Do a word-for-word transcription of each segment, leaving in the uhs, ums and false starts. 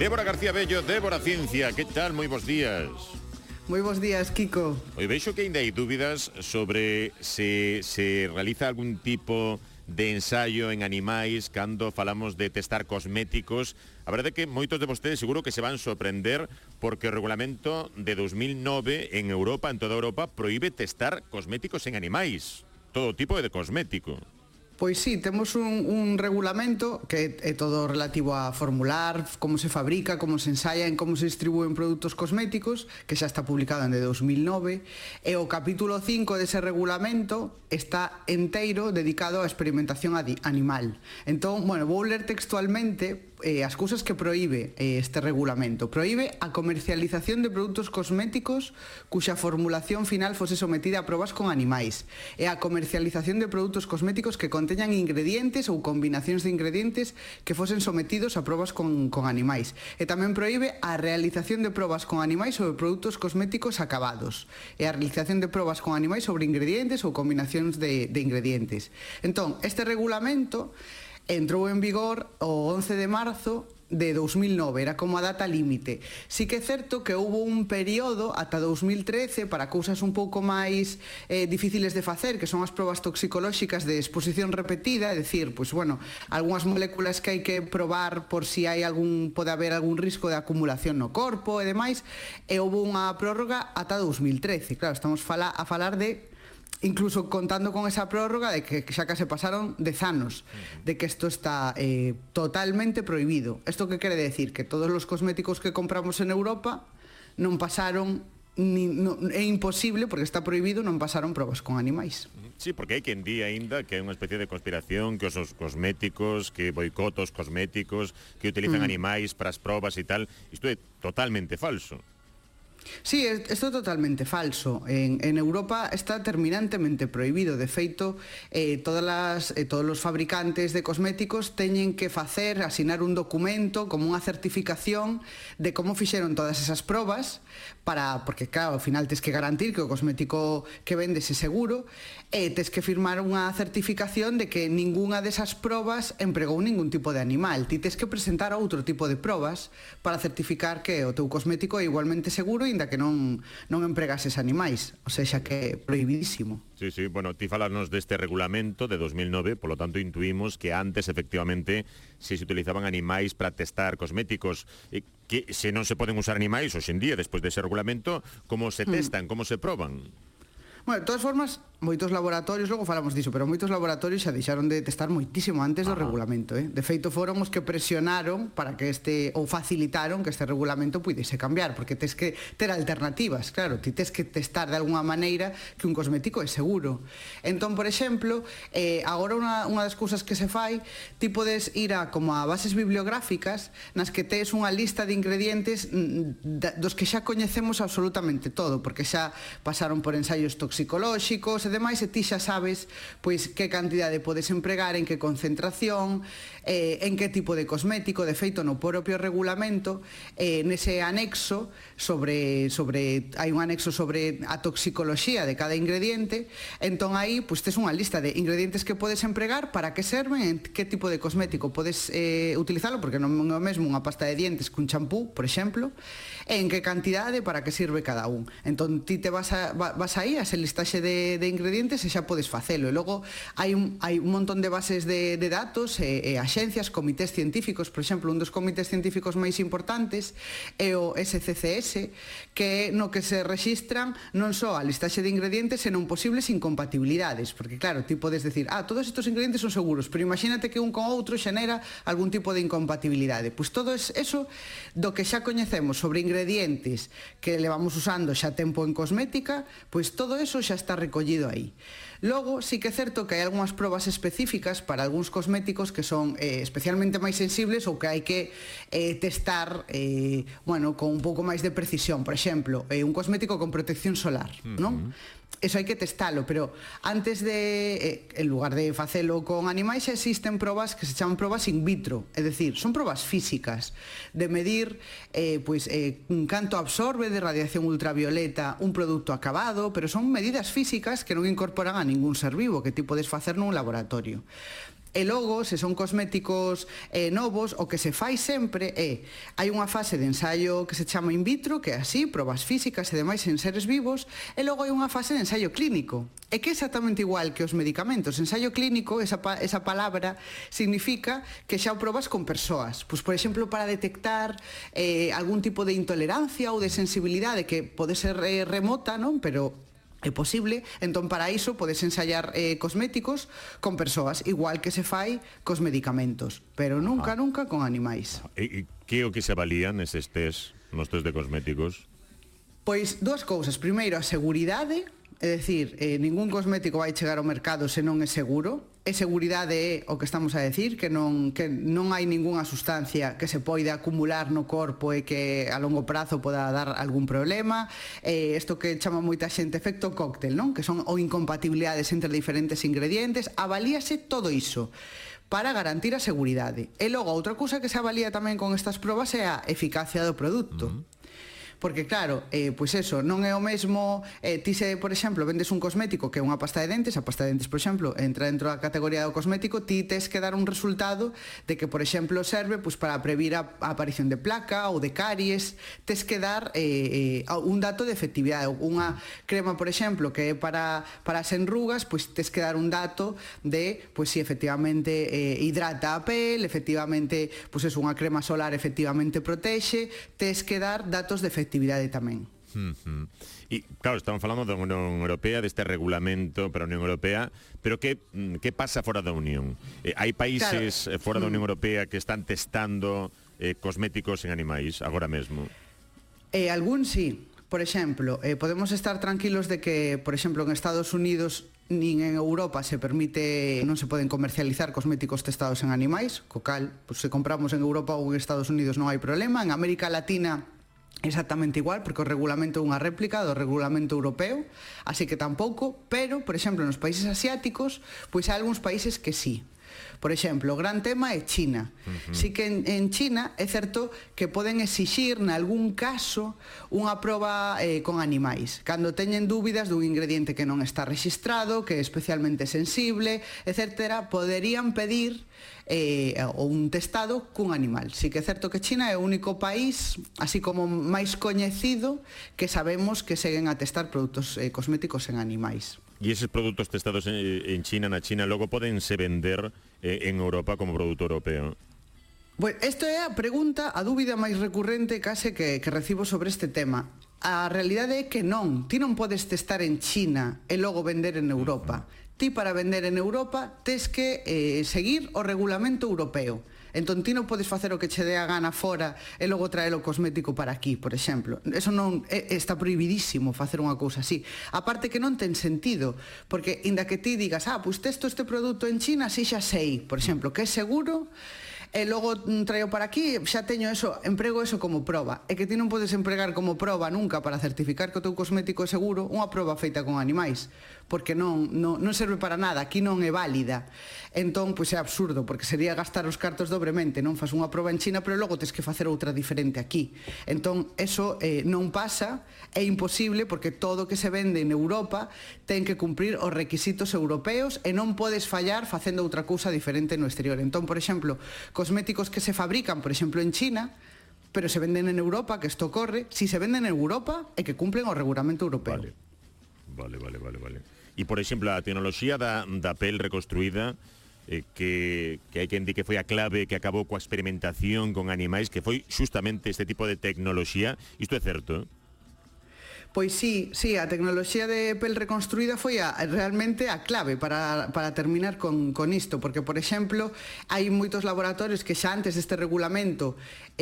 Débora García Bello, Débora Ciencia, que tal? Moi bons días. Moi bons días, Kiko. Oi, veixo que ainda hai dúbidas sobre se se realiza algún tipo de ensaio en animais cando falamos de testar cosméticos. A verdade é que moitos de vostedes seguro que se van sorprender porque o regulamento de dos mil nove en Europa, en toda Europa, proíbe testar cosméticos en animais. Todo tipo de cosmético. Pois sí, temos un, un regulamento que é todo relativo a formular, como se fabrica, como se ensaya, en como se distribúen produtos cosméticos, que xa está publicado en de dos mil nove, e o capítulo cinco dese regulamento está enteiro dedicado á experimentación animal. Entón, bueno, vou ler textualmente eh, as cousas que proíbe eh, este regulamento. Proíbe a comercialización de produtos cosméticos cuxa formulación final fose sometida a probas con animais, e a comercialización de produtos cosméticos que conteñan teñan ingredientes ou combinacións de ingredientes que fosen sometidos a probas con, con animais. E tamén proíbe a realización de probas con animais sobre produtos cosméticos acabados e a realización de probas con animais sobre ingredientes ou combinacións de, de ingredientes. Entón, este regulamento entrou en vigor o once de marzo de dos mil nove, era como a data límite. Sí que é certo que houve un período ata dos mil trece para cousas un pouco máis eh, difíciles de facer, que son as probas toxicolóxicas de exposición repetida, é dicir, pois bueno, algunhas moléculas que hai que probar por si hai algún, pode haber algún risco de acumulación no corpo e demais, e houve unha prórroga ata dos mil trece. Claro, estamos fala, a falar de incluso contando con esa prórroga de que xa que se pasaron dez anos de que isto está eh, totalmente prohibido. Isto que quere decir? Que todos os cosméticos que compramos en Europa non pasaron, ni, no, é imposible, porque está prohibido, non pasaron probas con animais. Sí, porque hai quen di ainda que é unha especie de conspiración, que os cosméticos, que boicotos cosméticos, que utilizan mm. animais para as probas e tal. Isto é totalmente falso. Sí, isto é totalmente falso. En, en Europa está terminantemente prohibido. De feito, eh, todas las, eh, todos os fabricantes de cosméticos teñen que facer, asinar un documento como unha certificación de como fixeron todas esas probas, para, porque claro, ao final tes que garantir que o cosmético que vendes é seguro, e tes que firmar unha certificación de que ningunha desas probas empregou ningún tipo de animal. Ti tes que presentar outro tipo de probas para certificar que o teu cosmético é igualmente seguro inda que non, non empregases animais, o sexa que é prohibidísimo. Sí, sí, bueno, ti falarnos deste regulamento de dos mil nove, polo tanto intuimos que antes efectivamente se se utilizaban animais para testar cosméticos, e que se non se poden usar animais hoxe en día, despois dese regulamento, como se testan, mm. como se proban? Bueno, de todas formas, moitos laboratorios, logo falamos diso, pero moitos laboratorios xa deixaron de testar moitísimo antes do Ajá. regulamento, eh? De feito, foron os que presionaron para que este, ou facilitaron que este regulamento puidese cambiar, porque tes que ter alternativas, claro, ti tes que testar de alguna maneira que un cosmético é seguro. Entón, por exemplo, eh, agora unha, unha das cousas que se fai, ti podes ir a como a bases bibliográficas nas que tes unha lista de ingredientes dos que xa coñecemos absolutamente todo, porque xa pasaron por ensaios tóxicos psicolóxicos e demais, e ti xa sabes pois que cantidade podes empregar, en que concentración, eh, en que tipo de cosmético. De feito, no propio regulamento, eh, nese anexo sobre, sobre hai un anexo sobre a toxicoloxía de cada ingrediente, entón aí pois tes unha lista de ingredientes que podes empregar, para que serven, en que tipo de cosmético podes eh, utilizalo, porque non é o mesmo unha pasta de dientes que un champú, por exemplo, e en que cantidade, para que sirve cada un. Entón ti te vas, a, vas aí a listaxe de, de ingredientes e xa podes facelo. E logo hai un, hai un montón de bases de, de datos e, e axencias, comités científicos. Por exemplo, un dos comités científicos máis importantes é o S C C S, que é no que se rexistran non só a listaxe de ingredientes, senón posibles incompatibilidades, porque claro, ti podes decir, ah, todos estos ingredientes son seguros, pero imagínate que un con outro xenera algún tipo de incompatibilidade. Pois todo eso do que xa coñecemos sobre ingredientes que levamos usando xa tempo en cosmética, pois todo eso xa está recollido aí. Logo, sí que é certo que hai algunhas probas específicas para algúns cosméticos que son eh, especialmente máis sensibles, ou que hai que eh, testar eh, bueno, con un pouco máis de precisión. Por exemplo, eh, un cosmético con protección solar, uh-huh. non? Eso hai que testalo, pero antes de, eh, en lugar de facelo con animais, xa existen probas que se chaman probas in vitro, é dicir, son probas físicas de medir eh, pois, eh, canto absorbe de radiación ultravioleta un produto acabado, pero son medidas físicas que non incorporan a ningún ser vivo, que ti podes facer nun laboratorio. E logo, se son cosméticos eh, novos, o que se fai sempre é, hai unha fase de ensaio que se chama in vitro, que é así, probas físicas e demais en seres vivos, e logo hai unha fase de ensaio clínico. É que é exactamente igual que os medicamentos. Ensaio clínico, esa, pa esa palabra, significa que xa o probas con persoas. Pois, por exemplo, para detectar eh, algún tipo de intolerancia ou de sensibilidade que pode ser eh, remota, non? Pero é posible, entón para iso podes ensayar eh, cosméticos con persoas, igual que se fai cos medicamentos, pero nunca, ah. nunca con animais. E, e que é o que se avalían estes test, nos test de cosméticos? Pois dúas cousas. Primeiro, a seguridade, é dicir, eh, ningún cosmético vai chegar ao mercado se non é seguro. E seguridade é o que estamos a decir, que non, que non hai ningunha sustancia que se poida acumular no corpo e que a longo prazo poda dar algún problema. Eh, isto que chama moita xente efecto cóctel, non? Que son ou incompatibilidades entre diferentes ingredientes. Avalíase todo iso para garantir a seguridade. E logo, outra cousa que se avalía tamén con estas probas é a eficacia do produto. Uh-huh. Porque claro, eh, pois eso, non é o mesmo, eh, ti se, por exemplo, vendes un cosmético que é unha pasta de dentes, a pasta de dentes, por exemplo, entra dentro da categoría do cosmético, ti tes que dar un resultado de que, por exemplo, serve pois, para previr a, a aparición de placa ou de caries, tes que dar eh, eh, un dato de efectividade. Unha crema, por exemplo, que é para, para as enrugas, pois tes que dar un dato de, pois si efectivamente eh, hidrata a pel, efectivamente, pois é unha crema solar efectivamente protexe, tes que dar datos de efectividade actividade tamén. Uh-huh. E, claro, estamos falando da Unión Europea, deste regulamento para a Unión Europea, pero que, que pasa fora da Unión? Eh, hai países claro. fora da Unión Europea que están testando eh, cosméticos en animais agora mesmo? Eh, algún sí. Por exemplo, eh, podemos estar tranquilos de que, por exemplo, en Estados Unidos nin en Europa se permite, non se poden comercializar cosméticos testados en animais, co cal, pues, se compramos en Europa ou en Estados Unidos non hai problema. En América Latina exactamente igual, porque o regulamento é unha réplica do regulamento europeo, así que tampouco, pero, por exemplo, nos países asiáticos, pois hai algúns países que sí. Por exemplo, o gran tema é China. Uh-huh. Sí que en, en China é certo que poden exixir, nalgún caso, unha proba eh, con animais. Cando teñen dúbidas dun ingrediente que non está rexistrado, que é especialmente sensible, etcétera, poderían pedir eh, ou un testado cun animal. Sí que é certo que China é o único país, así como máis coñecido, que sabemos que seguen a testar produtos eh, cosméticos en animais. E eses produtos testados en, en China, na China, logo podense vender eh, en Europa como produto europeo? Bueno, esta é a pregunta, a dúbida máis recurrente case que, que recibo sobre este tema. A realidade é que non. Ti non podes testar en China e logo vender en Europa. Uh-huh. Ti para vender en Europa tes que eh, seguir o regulamento europeo. Entón ti non podes facer o que che dé a gana fora e logo traer o cosmético para aquí, por exemplo. Eso non é, está prohibidísimo facer unha cousa así. A parte que non ten sentido, porque inda que ti digas, ah, pois testo este produto en China, así xa sei, por exemplo, que é seguro, e logo traio para aquí, xa teño eso, emprego eso como proba. É que ti non podes empregar como proba nunca para certificar que o teu cosmético é seguro unha proba feita con animais, porque non, non, non serve para nada, aquí non é válida. Entón, pois é absurdo, porque sería gastar os cartos dobremente, non fas unha proba en China, pero logo tes que facer outra diferente aquí. Entón, eso eh, non pasa, é imposible, porque todo o que se vende en Europa ten que cumprir os requisitos europeos e non podes fallar facendo outra cousa diferente no exterior. Entón, por exemplo, cosméticos que se fabrican, por exemplo, en China, pero se venden en Europa, que isto ocorre, si se venden en Europa é que cumplen o regulamento europeo. Vale, vale, vale, vale, vale. E, por exemplo, a tecnoloxía da, da pel reconstruída, eh, que, que hai quen di que foi a clave que acabou coa experimentación con animais, que foi justamente este tipo de tecnoloxía. Isto é certo? Pois sí, sí, a tecnoloxía de pel reconstruída foi a, realmente a clave para, para terminar con, con isto, porque, por exemplo, hai moitos laboratorios que xa antes deste regulamento,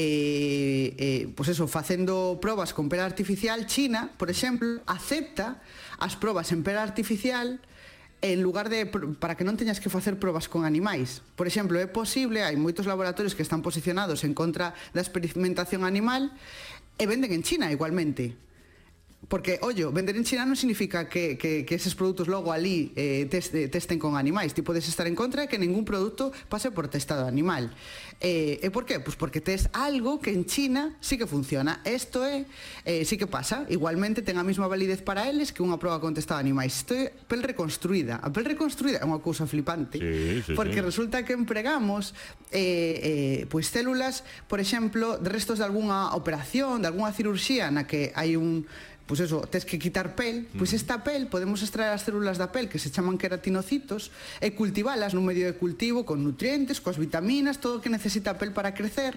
eh, eh, pois eso, facendo probas con pel artificial, China, por exemplo, acepta as probas en pel artificial en lugar de, para que non teñas que facer probas con animais. Por exemplo, é posible, hai moitos laboratorios que están posicionados en contra da experimentación animal e venden en China igualmente. Porque, ollo, vender en China non significa que, que, que eses produtos logo ali eh, test, testen con animais. Ti podes estar en contra de que ningún produto pase por testado animal. Eh, e por qué? Pois porque tes algo que en China sí que funciona. Isto é, eh, sí que pasa. Igualmente ten a mesma validez para eles que unha proba con testado animais. Isto é pel reconstruída. A pel reconstruída é unha cousa flipante. Sí, sí, porque sí. resulta que empregamos eh, eh, pois células, por exemplo, de restos de algunha operación, de algunha cirurxía na que hai un... Pois eso, tes que quitar pel, pois esta pel podemos extraer as células da pel que se chaman queratinocitos e cultivalas nun medio de cultivo con nutrientes, coas vitaminas, todo o que necesita a pel para crecer.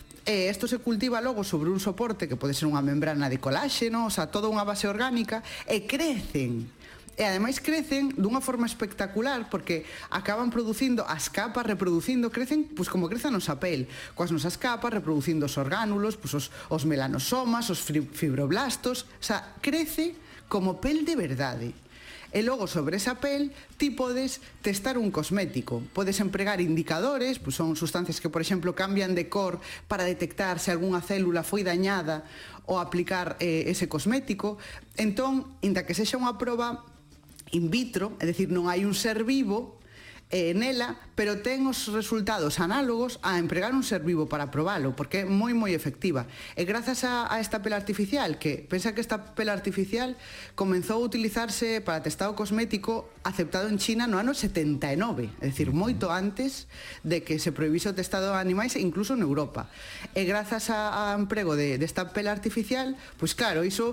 E isto se cultiva logo sobre un soporte que pode ser unha membrana de coláxeno, o sea, toda unha base orgánica, e crecen. E ademais crecen dunha forma espectacular porque acaban producindo as capas, reproducindo, crecen pois como crece a nosa pel, coas nosas capas, reproducindo os orgánulos, pois os, os melanosomas, os fibroblastos, o sea, crece como pel de verdade. E logo sobre esa pel ti podes testar un cosmético, podes empregar indicadores, pois son sustancias que por exemplo cambian de cor para detectar se algunha célula foi dañada ou aplicar eh, ese cosmético. Entón, inda que sexa unha proba in vitro, é dicir, non hai un ser vivo eh, nela, pero ten os resultados análogos a empregar un ser vivo para probalo, porque é moi moi efectiva. E grazas a, a esta pela artificial, que pensa que esta pela artificial comenzou a utilizarse para testado cosmético aceptado en China no ano setenta e nove, é dicir, moito antes de que se prohibise o testado a animais, incluso en Europa. E grazas a, a emprego de, desta pela artificial, pois claro, iso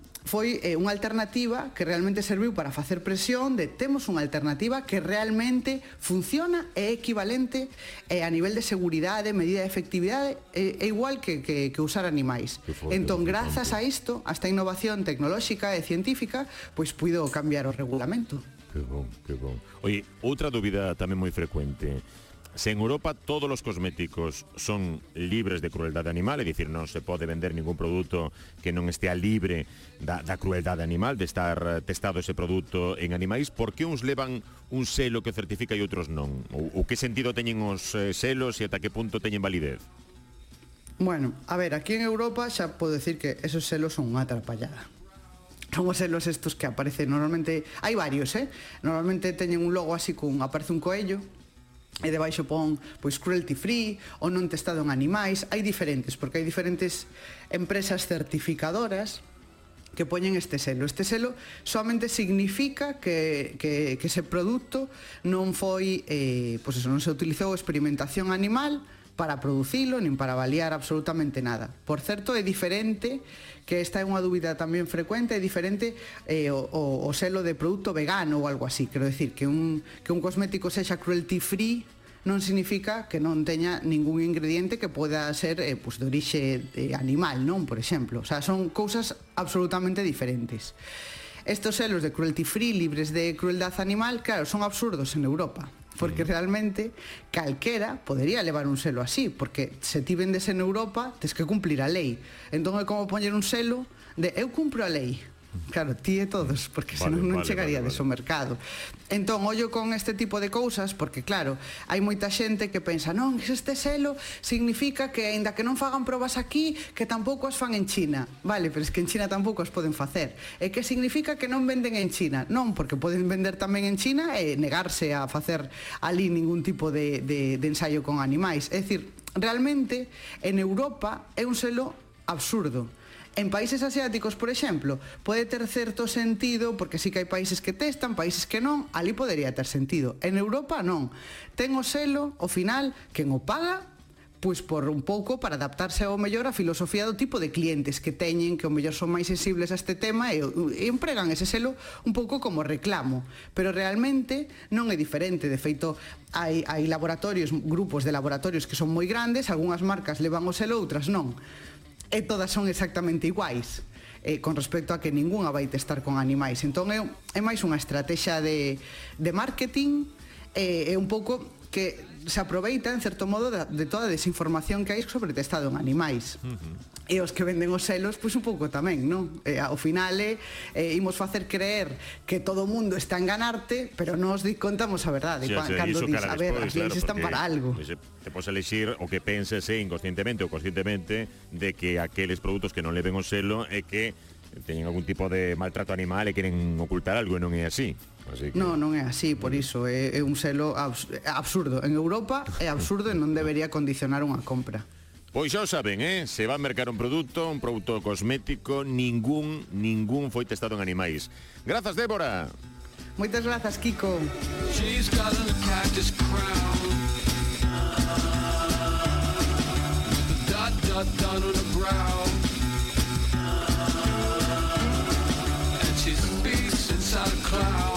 foi eh, unha alternativa que realmente serviu para facer presión de temos unha alternativa que realmente funciona e é equivalente eh, a nivel de seguridade, medida de efectividade, é, é igual que, que, que usar animais. Entón, grazas a isto, a esta innovación tecnolóxica e científica, pois puido cambiar o regulamento. Que bon, que bon. Oye, outra dúbida tamén moi frecuente. Se en Europa todos os cosméticos son libres de crueldade animal, é dicir, non se pode vender ningún produto que non estea libre da, da crueldade animal, de estar testado ese produto en animais, por que uns levan un selo que certifica e outros non? O, o que sentido teñen os eh, selos e ata que punto teñen validez? Bueno, a ver, aquí en Europa xa podo decir que esos selos son unha atrapallada. Son os selos estos que aparecen normalmente, hai varios, eh? Normalmente teñen un logo así con, aparece un coello, e debaixo pon pois cruelty free ou non testado en animais. Hai diferentes, porque hai diferentes empresas certificadoras que poñen este selo. Este selo solamente significa que, que, que ese produto non foi eh, pois eso, non se utilizou experimentación animal para producilo, nin para avaliar absolutamente nada. Por certo, é diferente, que esta é unha dúbida tamén frecuente, é diferente eh, o, o, o selo de produto vegano ou algo así. Quero decir, que un, que un cosmético sexa cruelty free non significa que non teña ningún ingrediente que poda ser eh, pues, de orixe eh, animal, non? Por exemplo. O sea, son cousas absolutamente diferentes. Estos selos de cruelty free, libres de crueldade animal, claro, son absurdos en Europa. Porque realmente calquera podería levar un selo así, porque se ti vendes en Europa tes que cumplir a lei. Entón é como poñer un selo de eu cumpro a lei. Claro, ti e todos, porque vale, senón non vale, chegaría vale, vale. ao mercado. Entón, ollo con este tipo de cousas, porque claro, hai moita xente que pensa non, este selo significa que, aínda que non fagan probas aquí, que tampouco as fan en China. Vale, pero es que en China tampouco as poden facer. E que significa que non venden en China? Non, porque poden vender tamén en China e negarse a facer ali ningún tipo de, de, de ensaio con animais. É dicir, realmente, en Europa é un selo absurdo. En países asiáticos, por exemplo, pode ter certo sentido, porque sí que hai países que testan, países que non, ali podería ter sentido. En Europa non. Ten o selo, ao final, quen o paga, pois por un pouco para adaptarse ao mellor a filosofía do tipo de clientes que teñen, que ao mellor son máis sensibles a este tema e, e empregan ese selo un pouco como reclamo. Pero realmente non é diferente. De feito, hai, hai laboratorios, grupos de laboratorios que son moi grandes, algunhas marcas levan o selo, outras non. E todas son exactamente iguais, eh, con respecto a que ningunha vai testar con animais. Entón é, é máis unha estrategia de, de marketing, é eh, un pouco que se aproveita, en certo modo, de, de toda a desinformación que hai sobre testado en animais. Uh-huh. E os que venden os selos, pois un pouco tamén, non? E, ao final, eh, imos facer creer que todo o mundo está a enganarte, pero nos di, contamos a verdade. Sí, Cando, sí, cando dis, a ver, despois, as leis claro, están para algo. Te podes elixir o que penses inconscientemente ou conscientemente de que aqueles produtos que non leven o selo é que teñen algún tipo de maltrato animal e queren ocultar algo e non é así. Así que... Non, non é así, por iso é, é un selo abs absurdo. En Europa é absurdo e non debería condicionar unha compra. Pois xa o saben, eh? Se va a mercar un produto, un produto cosmético, ningún, ningún foi testado en animais. Grazas, Débora. Moitas grazas, Kiko. She's got a cactus crown. Dot, dot, dot on the ground. And she speaks inside a cloud.